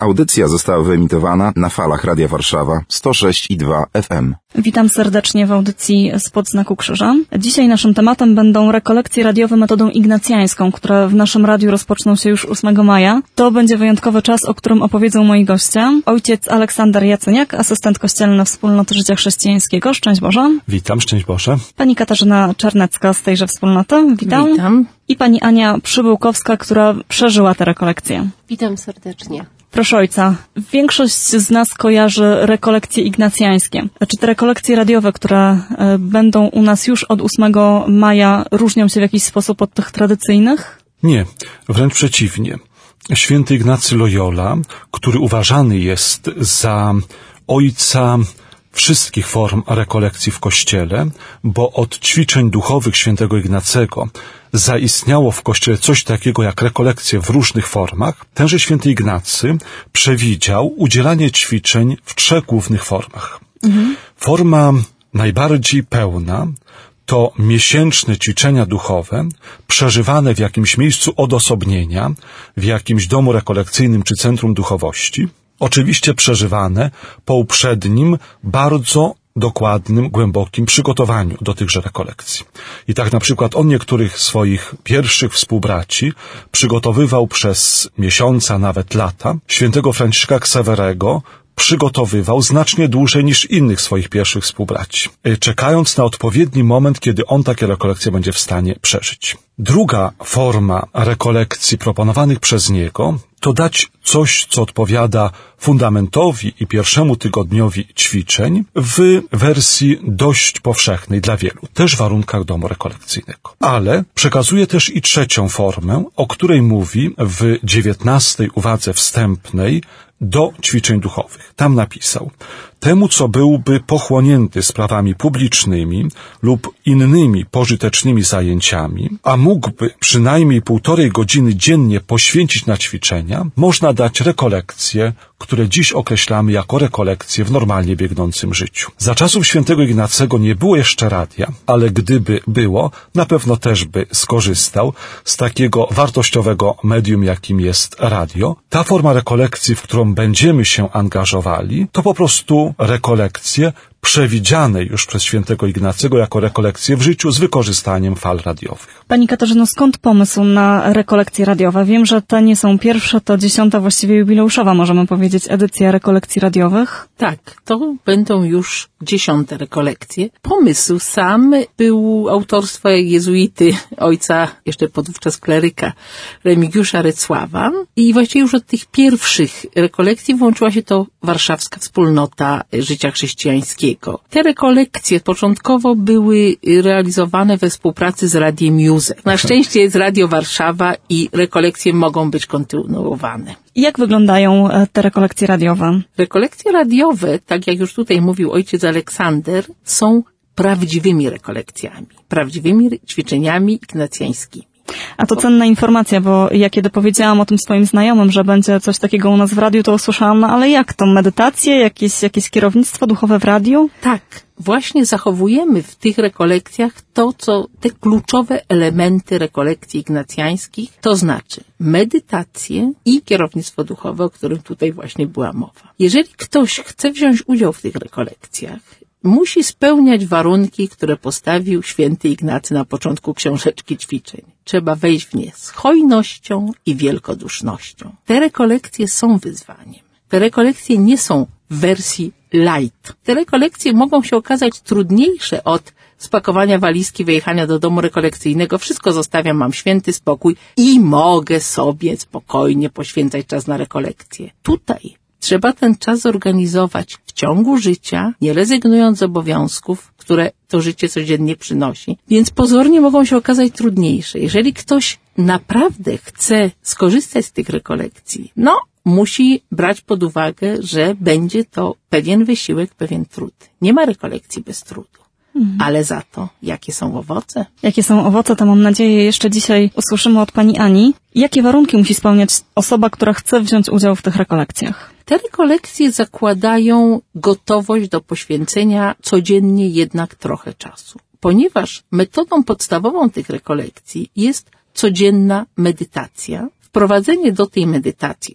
Audycja została wyemitowana na falach Radia Warszawa 106,2 FM. Witam serdecznie w audycji Spod znaku krzyża. Dzisiaj naszym tematem będą rekolekcje radiowe metodą ignacjańską, które w naszym radiu rozpoczną się już 8 maja. To będzie wyjątkowy czas, o którym opowiedzą moi goście. Ojciec Aleksander Jacyniak, asystent kościelny Wspólnoty Życia Chrześcijańskiego. Szczęść Boże. Witam, szczęść Boże. Pani Katarzyna Czernecka z tejże wspólnoty. Witam. Witam. I pani Ania Przybyłkowska, która przeżyła te rekolekcje. Witam serdecznie. Proszę ojca, większość z nas kojarzy rekolekcje ignacjańskie. Czy te rekolekcje radiowe, które będą u nas już od 8 maja, różnią się w jakiś sposób od tych tradycyjnych? Nie, wręcz przeciwnie. Święty Ignacy Loyola, który uważany jest za ojca wszystkich form rekolekcji w Kościele, bo od ćwiczeń duchowych świętego Ignacego zaistniało w Kościele coś takiego jak rekolekcje w różnych formach. Tenże święty Ignacy przewidział udzielanie ćwiczeń w 3 głównych formach. Forma najbardziej pełna to miesięczne ćwiczenia duchowe, przeżywane w jakimś miejscu odosobnienia, w jakimś domu rekolekcyjnym czy centrum duchowości. Oczywiście przeżywane po uprzednim, bardzo dokładnym, głębokim przygotowaniu do tychże rekolekcji. I tak na przykład on niektórych swoich pierwszych współbraci przygotowywał przez miesiące, a nawet lata. Świętego Franciszka Ksawerego przygotowywał znacznie dłużej niż innych swoich pierwszych współbraci, czekając na odpowiedni moment, kiedy on takie rekolekcje będzie w stanie przeżyć. Druga forma rekolekcji proponowanych przez niego to dać coś, co odpowiada fundamentowi i pierwszemu tygodniowi ćwiczeń w wersji dość powszechnej dla wielu, też w warunkach domu rekolekcyjnego. Ale przekazuje też i trzecią formę, o której mówi w 19 uwadze wstępnej do ćwiczeń duchowych. Tam napisał: temu, co byłby pochłonięty sprawami publicznymi lub innymi pożytecznymi zajęciami, a mógłby przynajmniej 1,5 godziny dziennie poświęcić na ćwiczenia, można dać rekolekcje, które dziś określamy jako rekolekcje w normalnie biegnącym życiu. Za czasów świętego Ignacego nie było jeszcze radia, ale gdyby było, na pewno też by skorzystał z takiego wartościowego medium, jakim jest radio. Ta forma rekolekcji, w którą będziemy się angażowali, to po prostu rekolekcje przewidziane już przez świętego Ignacego jako rekolekcje w życiu z wykorzystaniem fal radiowych. Pani Katarzyno, skąd pomysł na rekolekcje radiowe? Wiem, że te nie są pierwsze, to 10. właściwie jubileuszowa, możemy powiedzieć, edycja rekolekcji radiowych. Tak, to będą już 10. rekolekcje. Pomysł sam był autorstwa jezuity, ojca jeszcze podówczas kleryka Remigiusza Recława, i właściwie już od tych pierwszych rekolekcji włączyła się to Warszawska Wspólnota Życia Chrześcijańskiego. Te rekolekcje początkowo były realizowane we współpracy z Radiem Józef. Na szczęście jest Radio Warszawa i rekolekcje mogą być kontynuowane. Jak wyglądają te rekolekcje radiowe? Rekolekcje radiowe, tak jak już tutaj mówił ojciec Aleksander, są prawdziwymi rekolekcjami, prawdziwymi ćwiczeniami ignacjańskimi. A to cenna informacja, bo ja kiedy powiedziałam o tym swoim znajomym, że będzie coś takiego u nas w radiu, to usłyszałam, no ale jak to? Medytacje? Jakieś kierownictwo duchowe w radiu? Tak, właśnie zachowujemy w tych rekolekcjach te kluczowe elementy rekolekcji ignacjańskich, to znaczy medytację i kierownictwo duchowe, o którym tutaj właśnie była mowa. Jeżeli ktoś chce wziąć udział w tych rekolekcjach, musi spełniać warunki, które postawił święty Ignacy na początku książeczki ćwiczeń. Trzeba wejść w nie z hojnością i wielkodusznością. Te rekolekcje są wyzwaniem. Te rekolekcje nie są w wersji light. Te rekolekcje mogą się okazać trudniejsze od spakowania walizki, wyjechania do domu rekolekcyjnego. Wszystko zostawiam, mam święty spokój i mogę sobie spokojnie poświęcać czas na rekolekcje. Tutaj trzeba ten czas zorganizować w ciągu życia, nie rezygnując z obowiązków, które to życie codziennie przynosi. Więc pozornie mogą się okazać trudniejsze. Jeżeli ktoś naprawdę chce skorzystać z tych rekolekcji, musi brać pod uwagę, że będzie to pewien wysiłek, pewien trud. Nie ma rekolekcji bez trudu. Ale za to, jakie są owoce? Jakie są owoce, to mam nadzieję jeszcze dzisiaj usłyszymy od pani Ani. Jakie warunki musi spełniać osoba, która chce wziąć udział w tych rekolekcjach? Te rekolekcje zakładają gotowość do poświęcenia codziennie jednak trochę czasu. Ponieważ metodą podstawową tych rekolekcji jest codzienna medytacja. Wprowadzenie do tej medytacji, czyli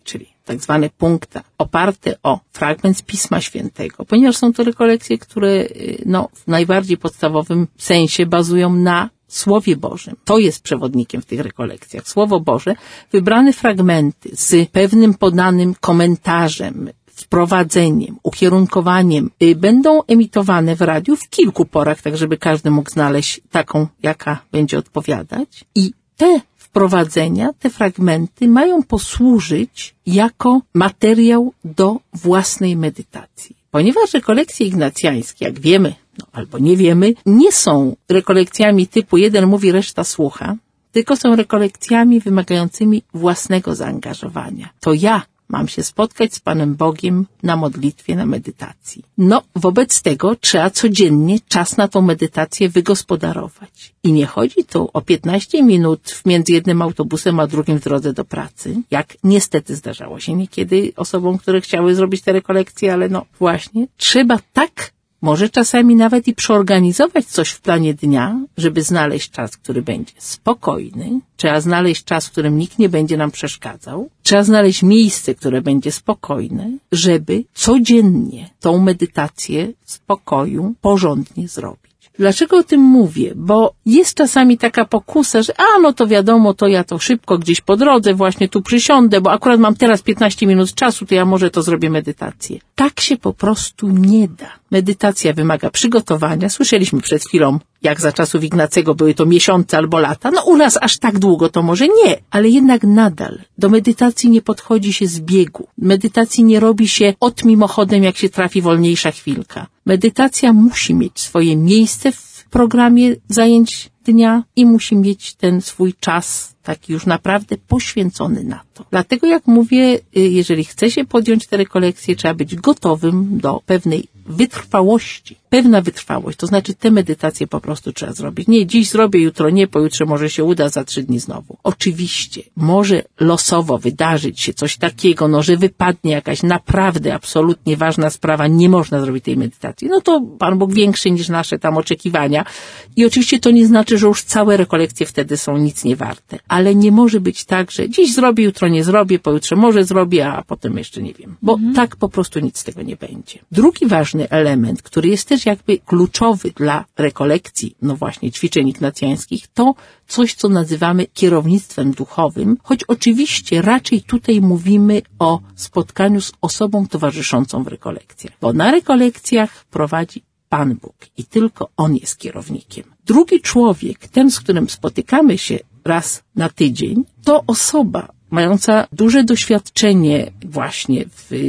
tak zwane punkta, oparte o fragment z Pisma Świętego, ponieważ są to rekolekcje, które w najbardziej podstawowym sensie bazują na Słowie Bożym. To jest przewodnikiem w tych rekolekcjach. Słowo Boże, wybrane fragmenty z pewnym podanym komentarzem, wprowadzeniem, ukierunkowaniem będą emitowane w radiu w kilku porach, tak żeby każdy mógł znaleźć taką, jaka będzie odpowiadać. I te wprowadzenia, te fragmenty mają posłużyć jako materiał do własnej medytacji. Ponieważ rekolekcje ignacjańskie, jak wiemy, albo nie wiemy, nie są rekolekcjami typu jeden mówi, reszta słucha, tylko są rekolekcjami wymagającymi własnego zaangażowania. To ja mam się spotkać z Panem Bogiem na modlitwie, na medytacji. Wobec tego trzeba codziennie czas na tą medytację wygospodarować. I nie chodzi tu o 15 minut między jednym autobusem a drugim w drodze do pracy, jak niestety zdarzało się niekiedy osobom, które chciały zrobić te rekolekcje, ale właśnie trzeba tak może czasami nawet i przeorganizować coś w planie dnia, żeby znaleźć czas, który będzie spokojny. Trzeba znaleźć czas, w którym nikt nie będzie nam przeszkadzał. Trzeba znaleźć miejsce, które będzie spokojne, żeby codziennie tą medytację w spokoju porządnie zrobić. Dlaczego o tym mówię? Bo jest czasami taka pokusa, że to wiadomo, to ja to szybko gdzieś po drodze właśnie tu przysiądę, bo akurat mam teraz 15 minut czasu, to ja może to zrobię medytację. Tak się po prostu nie da. Medytacja wymaga przygotowania. Słyszeliśmy przed chwilą, jak za czasów Ignacego były to miesiące albo lata. U nas aż tak długo to może nie, ale jednak nadal do medytacji nie podchodzi się z biegu. Medytacji nie robi się mimochodem, jak się trafi wolniejsza chwilka. Medytacja musi mieć swoje miejsce w programie zajęć dnia i musi mieć ten swój czas taki już naprawdę poświęcony na to. Dlatego jak mówię, jeżeli chce się podjąć te rekolekcje, trzeba być gotowym do pewnej wytrwałości. Pewna wytrwałość, to znaczy te medytacje po prostu trzeba zrobić. Nie, dziś zrobię, jutro nie, pojutrze może się uda, za 3 dni znowu. Oczywiście, może losowo wydarzyć się coś takiego, że wypadnie jakaś naprawdę absolutnie ważna sprawa, nie można zrobić tej medytacji. To Pan Bóg większy niż nasze tam oczekiwania. I oczywiście to nie znaczy, że już całe rekolekcje wtedy są nic nie warte. Ale nie może być tak, że dziś zrobię, jutro nie zrobię, pojutrze może zrobię, a potem jeszcze nie wiem. Bo tak po prostu nic z tego nie będzie. Drugi ważny element, który jest też jakby kluczowy dla rekolekcji, właśnie ćwiczeń ignacjańskich, to coś, co nazywamy kierownictwem duchowym, choć oczywiście raczej tutaj mówimy o spotkaniu z osobą towarzyszącą w rekolekcjach. Bo na rekolekcjach prowadzi Pan Bóg i tylko On jest kierownikiem. Drugi człowiek, ten, z którym spotykamy się raz na tydzień, to osoba mająca duże doświadczenie właśnie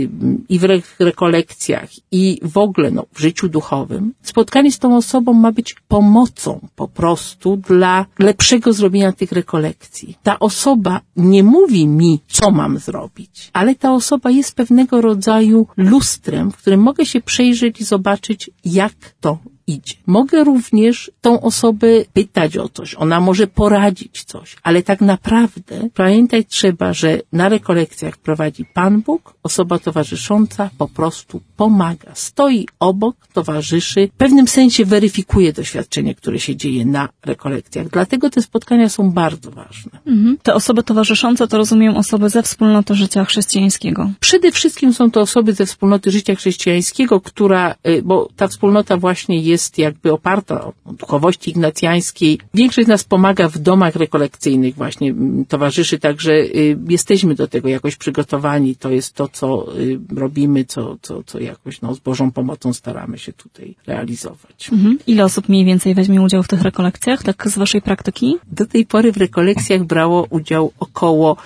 w rekolekcjach i w ogóle w życiu duchowym. Spotkanie z tą osobą ma być pomocą po prostu dla lepszego zrobienia tych rekolekcji. Ta osoba nie mówi mi, co mam zrobić, ale ta osoba jest pewnego rodzaju lustrem, w którym mogę się przejrzeć i zobaczyć, jak to idzie. Mogę również tą osobę pytać o coś, ona może poradzić coś, ale tak naprawdę pamiętać trzeba, że na rekolekcjach prowadzi Pan Bóg, osoba towarzysząca po prostu pomaga, stoi obok, towarzyszy, w pewnym sensie weryfikuje doświadczenie, które się dzieje na rekolekcjach. Dlatego te spotkania są bardzo ważne. Te osoby towarzyszące to rozumiem osoby ze wspólnoty życia chrześcijańskiego. Przede wszystkim są to osoby ze wspólnoty życia chrześcijańskiego, bo ta wspólnota właśnie jest jakby oparta o duchowości ignacjańskiej. Większość z nas pomaga w domach rekolekcyjnych właśnie, towarzyszy, także jesteśmy do tego jakoś przygotowani. To jest to, co robimy, co jakoś z Bożą pomocą staramy się tutaj realizować. Ile osób mniej więcej weźmie udział w tych rekolekcjach, tak z waszej praktyki? Do tej pory w rekolekcjach brało udział około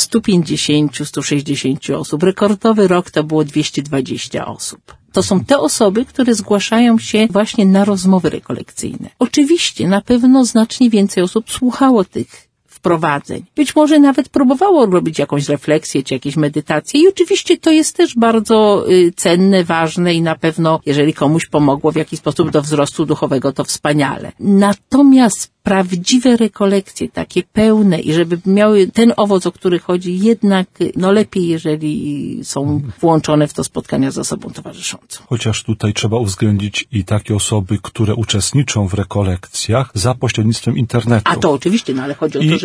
150-160 osób. Rekordowy rok to było 220 osób. To są te osoby, które zgłaszają się właśnie na rozmowy rekolekcyjne. Oczywiście na pewno znacznie więcej osób słuchało tych wprowadzeń. Być może nawet próbowało robić jakąś refleksję czy jakieś medytacje i oczywiście to jest też bardzo cenne, ważne i na pewno, jeżeli komuś pomogło w jakiś sposób do wzrostu duchowego, to wspaniale. Natomiast prawdziwe rekolekcje, takie pełne i żeby miały ten owoc, o który chodzi, jednak lepiej, jeżeli są włączone w to spotkania z osobą towarzyszącą. Chociaż tutaj trzeba uwzględnić i takie osoby, które uczestniczą w rekolekcjach za pośrednictwem internetu. A to oczywiście, ale chodzi o to, żeby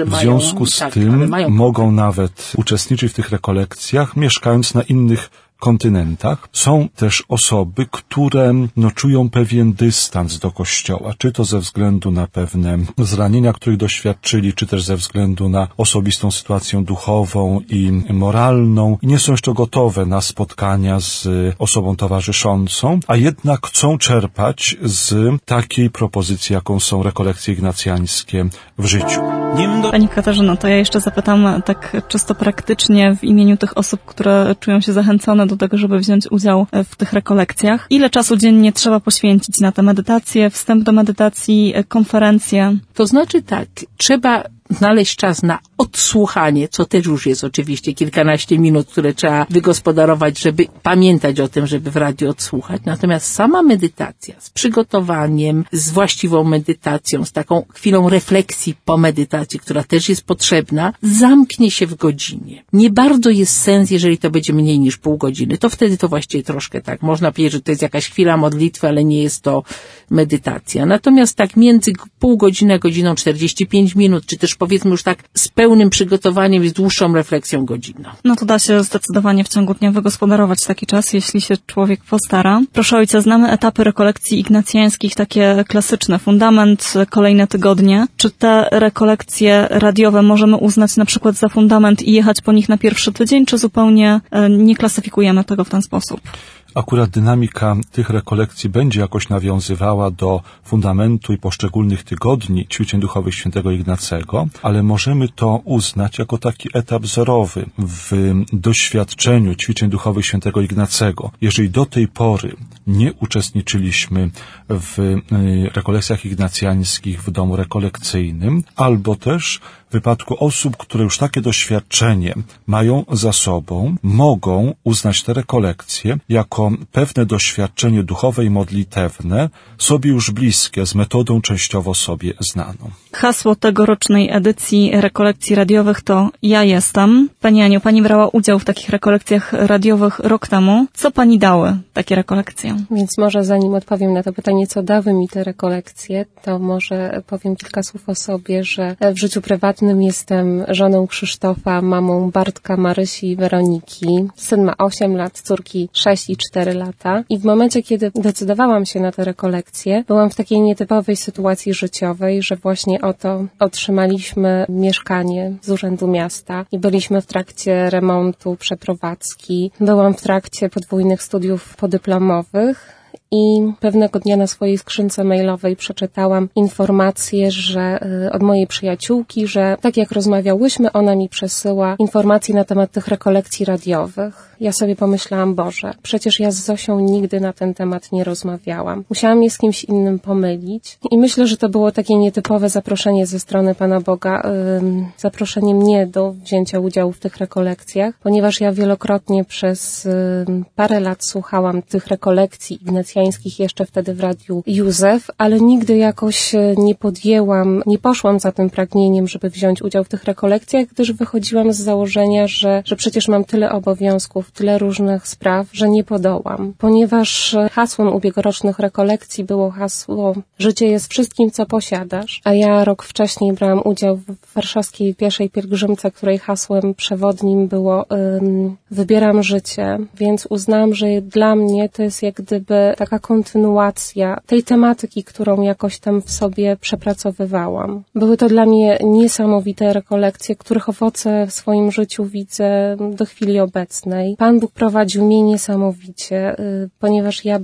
W związku z tym mogą nawet uczestniczyć w tych rekolekcjach, mieszkając na innych kontynentach. Są też osoby, które czują pewien dystans do Kościoła, czy to ze względu na pewne zranienia, których doświadczyli, czy też ze względu na osobistą sytuację duchową i moralną i nie są jeszcze gotowe na spotkania z osobą towarzyszącą, a jednak chcą czerpać z takiej propozycji, jaką są rekolekcje ignacjańskie w życiu. Pani Katarzyno, to ja jeszcze zapytam tak czysto praktycznie w imieniu tych osób, które czują się zachęcone do tego, żeby wziąć udział w tych rekolekcjach. Ile czasu dziennie trzeba poświęcić na te medytacje, wstęp do medytacji, konferencje? To znaczy tak, trzeba znaleźć czas na odsłuchanie, co też już jest oczywiście kilkanaście minut, które trzeba wygospodarować, żeby pamiętać o tym, żeby w radiu odsłuchać. Natomiast sama medytacja z przygotowaniem, z właściwą medytacją, z taką chwilą refleksji po medytacji, która też jest potrzebna, zamknie się w godzinie. Nie bardzo jest sens, jeżeli to będzie mniej niż pół godziny. To wtedy to właściwie troszkę tak. Można powiedzieć, że to jest jakaś chwila modlitwy, ale nie jest to medytacja. Natomiast tak między pół godziny a godziną 45 minut, czy też powiedzmy już tak z pełnym przygotowaniem i z dłuższą refleksją godzina. No to da się zdecydowanie w ciągu dnia wygospodarować taki czas, jeśli się człowiek postara. Proszę ojca, znamy etapy rekolekcji ignacjańskich, takie klasyczne, fundament, kolejne tygodnie. Czy te rekolekcje radiowe możemy uznać na przykład za fundament i jechać po nich na pierwszy tydzień, czy zupełnie nie klasyfikujemy tego w ten sposób? Akurat dynamika tych rekolekcji będzie jakoś nawiązywała do fundamentu i poszczególnych tygodni ćwiczeń duchowych świętego Ignacego, ale możemy to uznać jako taki etap zerowy w doświadczeniu ćwiczeń duchowych świętego Ignacego. Jeżeli do tej pory nie uczestniczyliśmy w rekolekcjach ignacjańskich w domu rekolekcyjnym, albo też w wypadku osób, które już takie doświadczenie mają za sobą, mogą uznać te rekolekcje jako pewne doświadczenie duchowe i modlitewne, sobie już bliskie, z metodą częściowo sobie znaną. Hasło tegorocznej edycji rekolekcji radiowych to Ja jestem. Pani Aniu, Pani brała udział w takich rekolekcjach radiowych rok temu. Co Pani dały takie rekolekcje? Więc może zanim odpowiem na to pytanie, co dały mi te rekolekcje, to może powiem kilka słów o sobie, że w życiu prywatnym jestem żoną Krzysztofa, mamą Bartka, Marysi i Weroniki. Syn ma 8 lat, córki 6 i 4 lata. I w momencie, kiedy decydowałam się na te rekolekcje, byłam w takiej nietypowej sytuacji życiowej, że właśnie oto otrzymaliśmy mieszkanie z Urzędu Miasta i byliśmy w trakcie remontu, przeprowadzki. Byłam w trakcie podwójnych studiów podyplomowych. I pewnego dnia na swojej skrzynce mailowej przeczytałam informację, że od mojej przyjaciółki, że tak jak rozmawiałyśmy, ona mi przesyła informacje na temat tych rekolekcji radiowych. Ja sobie pomyślałam, Boże, przecież ja z Zosią nigdy na ten temat nie rozmawiałam. Musiałam je z kimś innym pomylić. I myślę, że to było takie nietypowe zaproszenie ze strony Pana Boga, zaproszenie mnie do wzięcia udziału w tych rekolekcjach, ponieważ ja wielokrotnie przez parę lat słuchałam tych rekolekcji ignacjańskich jeszcze wtedy w Radiu Józef, ale nigdy jakoś nie poszłam za tym pragnieniem, żeby wziąć udział w tych rekolekcjach, gdyż wychodziłam z założenia, że przecież mam tyle obowiązków, tyle różnych spraw, że nie podołam. Ponieważ hasłem ubiegłorocznych rekolekcji było hasło Życie jest wszystkim, co posiadasz, a ja rok wcześniej brałam udział w warszawskiej pierwszej pielgrzymce, której hasłem przewodnim było Wybieram życie, więc uznałam, że dla mnie to jest jak gdyby taka kontynuacja tej tematyki, którą jakoś tam w sobie przepracowywałam. Były to dla mnie niesamowite rekolekcje, których owoce w swoim życiu widzę do chwili obecnej. Pan Bóg prowadził mnie niesamowicie, ponieważ ja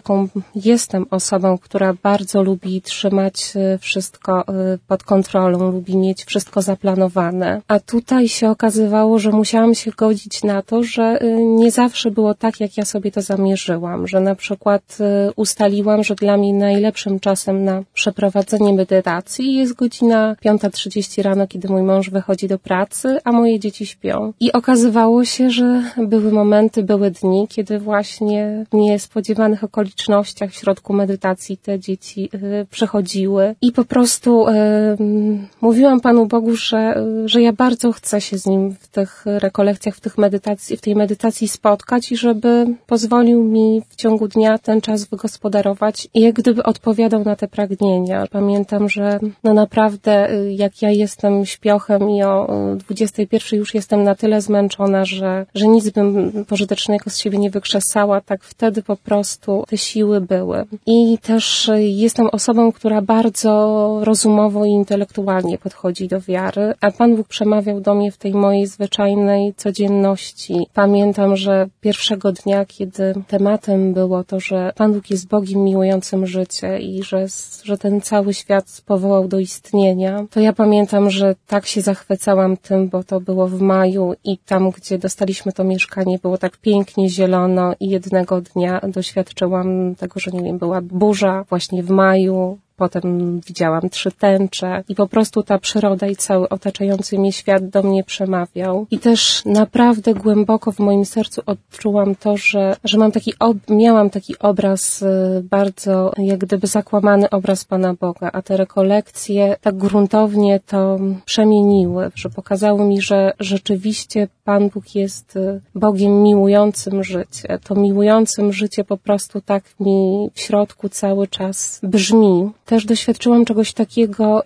jestem osobą, która bardzo lubi trzymać wszystko pod kontrolą, lubi mieć wszystko zaplanowane. A tutaj się okazywało, że musiałam się godzić na to, że nie zawsze było tak, jak ja sobie to zamierzyłam, że na przykład ustaliłam, że dla mnie najlepszym czasem na przeprowadzenie medytacji jest godzina 5:30 rano, kiedy mój mąż wychodzi do pracy, a moje dzieci śpią. I okazywało się, że były momenty, były dni, kiedy właśnie w niespodziewanych okolicznościach w środku medytacji te dzieci przychodziły i po prostu mówiłam Panu Bogu, że ja bardzo chcę się z Nim w tych rekolekcjach, w tej medytacji spotkać i żeby pozwolił mi w ciągu dnia ten ten czas wygospodarować i jak gdyby odpowiadał na te pragnienia. Pamiętam, że naprawdę jak ja jestem śpiochem i o 21 już jestem na tyle zmęczona, że nic bym pożytecznego z siebie nie wykrzesała, tak wtedy po prostu te siły były. I też jestem osobą, która bardzo rozumowo i intelektualnie podchodzi do wiary, a Pan Bóg przemawiał do mnie w tej mojej zwyczajnej codzienności. Pamiętam, że pierwszego dnia, kiedy tematem było to, że Pan Bóg jest Bogiem miłującym życie i że ten cały świat powołał do istnienia, to ja pamiętam, że tak się zachwycałam tym, bo to było w maju i tam, gdzie dostaliśmy to mieszkanie, było tak pięknie zielono i jednego dnia doświadczyłam tego, że była burza właśnie w maju. Potem widziałam 3 tęcze i po prostu ta przyroda i cały otaczający mnie świat do mnie przemawiał. I też naprawdę głęboko w moim sercu odczułam to, że miałam taki obraz, bardzo jak gdyby zakłamany obraz Pana Boga, a te rekolekcje tak gruntownie to przemieniły, że pokazały mi, że rzeczywiście Pan Bóg jest Bogiem miłującym życie. To miłującym życie po prostu tak mi w środku cały czas brzmi. Też doświadczyłam czegoś takiego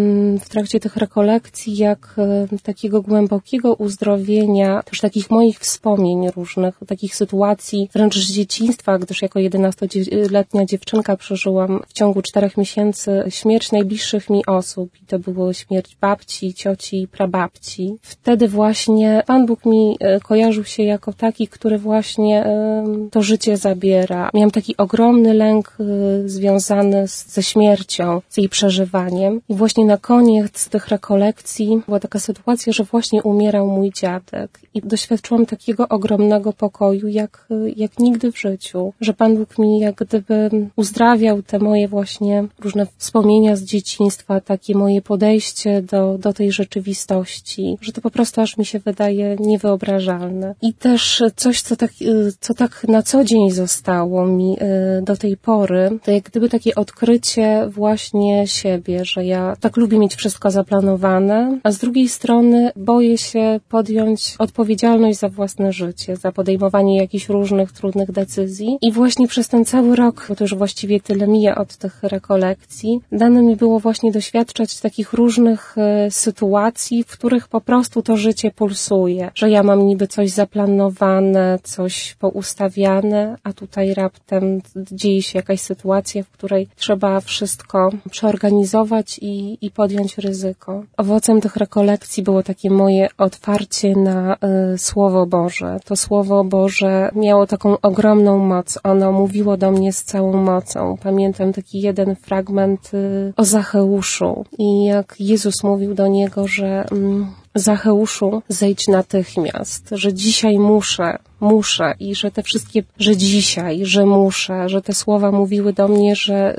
w trakcie tych rekolekcji, jak takiego głębokiego uzdrowienia, też takich moich wspomnień różnych, takich sytuacji wręcz z dzieciństwa, gdyż jako 11-letnia dziewczynka przeżyłam w ciągu 4 miesięcy śmierć najbliższych mi osób. I to była śmierć babci, cioci i prababci. Wtedy właśnie Pan Bóg mi kojarzył się jako taki, który właśnie to życie zabiera. Miałam taki ogromny lęk związany ze śmiercią, z jej przeżywaniem. I właśnie na koniec tych rekolekcji była taka sytuacja, że właśnie umierał mój dziadek. I doświadczyłam takiego ogromnego pokoju, jak nigdy w życiu. Że Pan Bóg mi jak gdyby uzdrawiał te moje właśnie różne wspomnienia z dzieciństwa, takie moje podejście do tej rzeczywistości, że to po prostu aż mi się wydaje niewyobrażalne. I też coś, co tak na co dzień zostało mi do tej pory, to jak gdyby takie odkrycie właśnie siebie, że ja tak lubię mieć wszystko zaplanowane, a z drugiej strony boję się podjąć odpowiedzialność za własne życie, za podejmowanie jakichś różnych trudnych decyzji. I właśnie przez ten cały rok, bo to już właściwie tyle mija od tych rekolekcji, dane mi było właśnie doświadczać takich różnych sytuacji, w których po prostu to życie pulsuje, że ja mam niby coś zaplanowane, coś poustawiane, a tutaj raptem dzieje się jakaś sytuacja, w której trzeba wszystko przeorganizować i podjąć ryzyko. Owocem tych rekolekcji było takie moje otwarcie na Słowo Boże. To Słowo Boże miało taką ogromną moc. Ono mówiło do mnie z całą mocą. Pamiętam taki jeden fragment o Zacheuszu i jak Jezus mówił do niego, że Zacheuszu, zejdź natychmiast, że dzisiaj muszę i że te wszystkie, że dzisiaj, że muszę, że te słowa mówiły do mnie,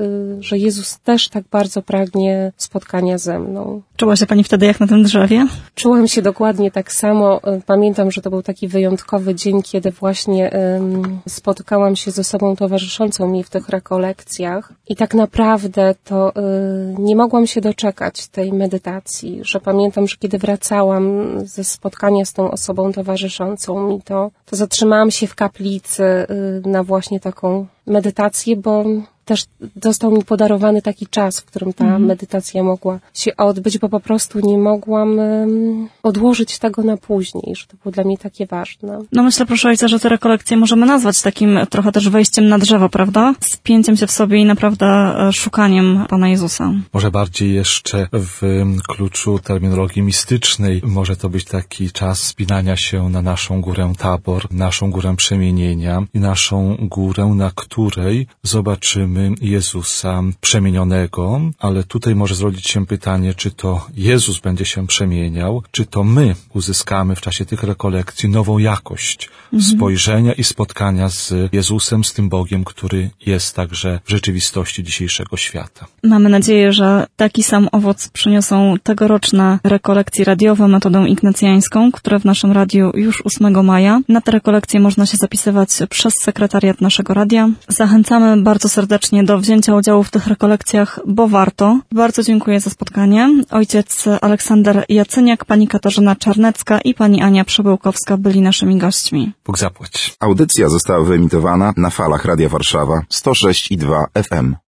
że Jezus też tak bardzo pragnie spotkania ze mną. Czuła się Pani wtedy jak na tym drzewie? Czułam się dokładnie tak samo. Pamiętam, że to był taki wyjątkowy dzień, kiedy właśnie spotykałam się z osobą towarzyszącą mi w tych rekolekcjach i tak naprawdę to nie mogłam się doczekać tej medytacji, że pamiętam, że kiedy wracałam ze spotkania z tą osobą towarzyszącą mi, to zatrzymałam się w kaplicy na właśnie taką medytację, bo też został mi podarowany taki czas, w którym ta medytacja mogła się odbyć, bo po prostu nie mogłam odłożyć tego na później, że to było dla mnie takie ważne. No myślę, proszę ojca, że te rekolekcje możemy nazwać takim trochę też wejściem na drzewo, prawda? Spięciem się w sobie i naprawdę szukaniem Pana Jezusa. Może bardziej jeszcze w kluczu terminologii mistycznej może to być taki czas wspinania się na naszą górę Tabor, naszą górę przemienienia i naszą górę, na której zobaczymy Jezusa przemienionego, ale tutaj może zrodzić się pytanie, czy to Jezus będzie się przemieniał, czy to my uzyskamy w czasie tych rekolekcji nową jakość spojrzenia i spotkania z Jezusem, z tym Bogiem, który jest także w rzeczywistości dzisiejszego świata. Mamy nadzieję, że taki sam owoc przyniosą tegoroczne rekolekcje radiowe metodą ignacjańską, które w naszym radiu już 8 maja. Na te rekolekcje można się zapisywać przez sekretariat naszego radia. Zachęcamy bardzo serdecznie serdecznie do wzięcia udziału w tych rekolekcjach, bo warto. Bardzo dziękuję za spotkanie. Ojciec Aleksander Jacyniak, pani Katarzyna Czarnecka i pani Ania Przebyłkowska byli naszymi gośćmi. Bóg zapłać. Audycja została wyemitowana na falach Radia Warszawa 106,2 FM.